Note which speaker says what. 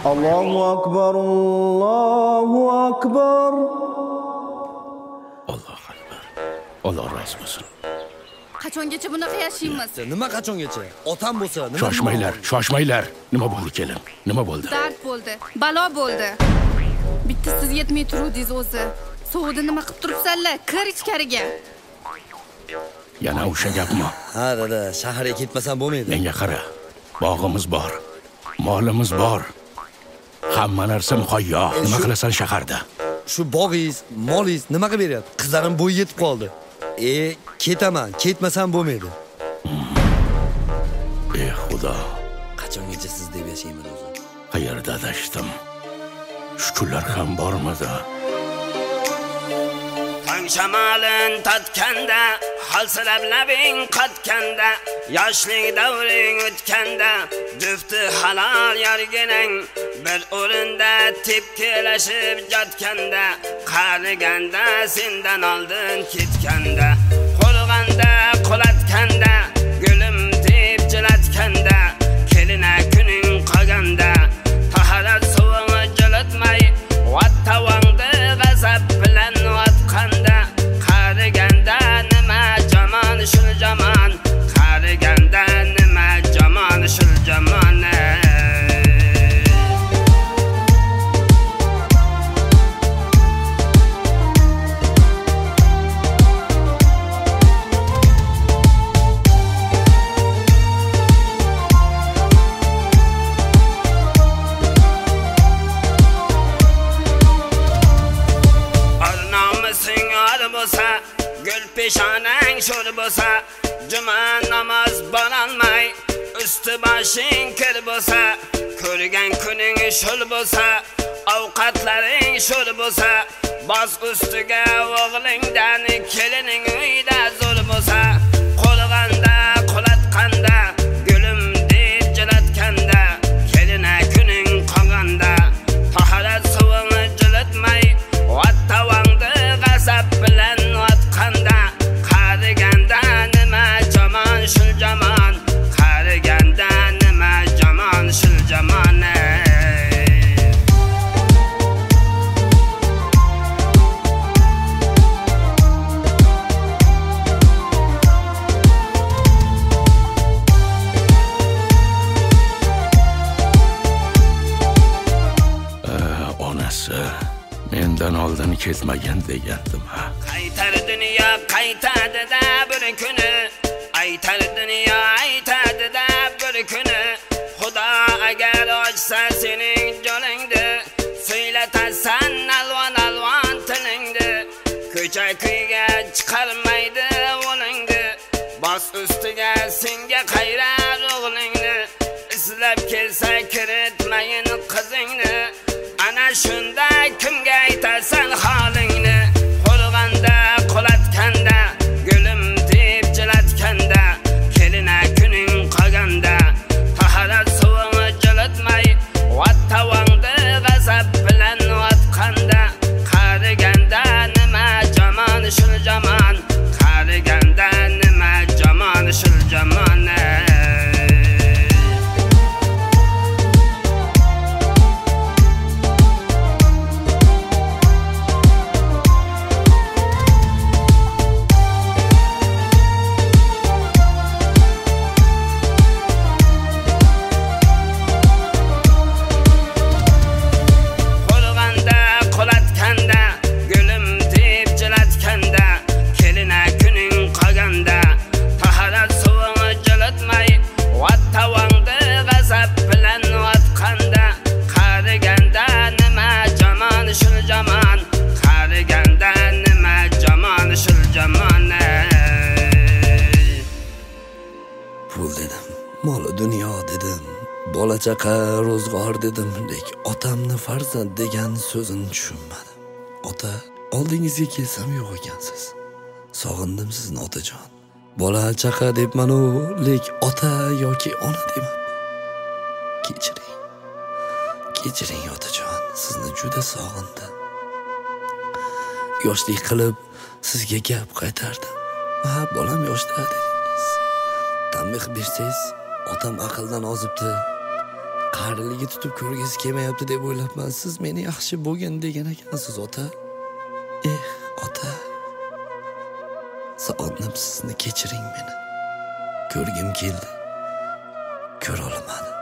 Speaker 1: Allahu akbar, Allohu akbar.
Speaker 2: Alloh akbar. Alloh rozi bo'lsin.
Speaker 3: Qachongacha bunaqa yashaymiz?
Speaker 4: Nima qachongacha? Otam bo'lsa, nima?
Speaker 2: Shoshmanglar. Nima bo'ldi kelin? Nima bo'ldi?
Speaker 3: Dard bo'ldi, balo bo'ldi. Bitta siz yetmay turudingiz o'zi. Sovuqda nima qilib turibsanlar? Kir ichkariga.
Speaker 2: Yana o'sha gapmi?
Speaker 4: Ha, dada, shaharga ketmasam bo'lmaydi.
Speaker 2: Menga qara. Bog'imiz bor. Molimiz bor. Hamma narsa muhayyo. Nima qilasan shaharda?
Speaker 4: Shu bog'ingiz, molingiz nima qilib beryapti? Qizlarim bo'yi yetib qoldi. Ketaman, ketmasam bo'lmaydi.
Speaker 2: Xudo.
Speaker 4: Qachongacha siz deb yashayman o'zi?
Speaker 2: Qayerda adashdim? Shu kunlar ham bormidi?
Speaker 5: Tong shamolin tatganda, halsirab labing qatganda, yoshlik davring o'tganda, jufti halol yarginang bir o'rinda tepkilashib yotganda, qariganda sendan oldin ketganda, qo'rg'anda qo'latganda, gulim deb jilatganda, kelina kuning qolganda, tahorat suvini jilatmay, vattavangda g'azab bilan otqanda, qariganda nima jamon shul jamon, qariganda nima jamon shul jamon. Gül peshonang sho'r bo'lsa, juma namoz borolmay, usti boshing kir bo'lsa, ko'rgan kuning shul bo'lsa, ovqatlaring sho'r bo'lsa, boz ustiga o'g'lingdan kelining uyda zo'r bo'lsa, qo'rg'anda qo'latganda, gulim deb jilatganda, kelina kuning qolganda, tahorat suvini jilatmay, vattavangda g'azab bilan otqanda, qariganda nima jamon shul jamon, qariganda nima jamon shul jamon.
Speaker 2: Onasi mendan oldin ketmagan degandim ha.
Speaker 5: Qaytar dunyo qaytadi-da bir kuni, aytar dunyo aytadi-da bir kuni, Xudo agar ochsa sening joningni, so'ylatasan alvon tilingni, ko'cha kuyga chiqarmaydi o'lingni, bos ustiga senga qayrar o'g'lingni, izlab kelsa kiritmayin qizingni, ana shunda kimga aytasan holingni, qo'rg'anda qo'latganda, gulim deb jilatganda, kelina kuning qolganda, tahorat suvini jilatmay, vattavangda g'azab bilan otqanda, qariganda nima jamon shul jamon, qariganda nima jamon shul jamon.
Speaker 4: Pul dedim, mol dunyo dedim, bola chaqa ro'zg'or dedim, lekin otamni farzand degan so'zini tushunmadim. Ota, oldingizga kelsam yo'q ekansiz. Sog'indim sizni otajon. Bola chaqa debman-u, lekin ota yoki ona deman. Kechiring otajon, sizni juda sog'indim. Yoshlik qilib sizga gap qaytardim. Ha, bolam yoshda dedingiz. Tanbeh bersangiz, otam aqldan ozibdi. qariligi tutib ko'rgisi kelmayapti deb o'ylabman. Siz meni yaxshi bo'lgin degan ekansiz, ota. Ota. Sog'indim sizni, kechiring meni. Ko'rgim keldi. Ko'ra olmadim.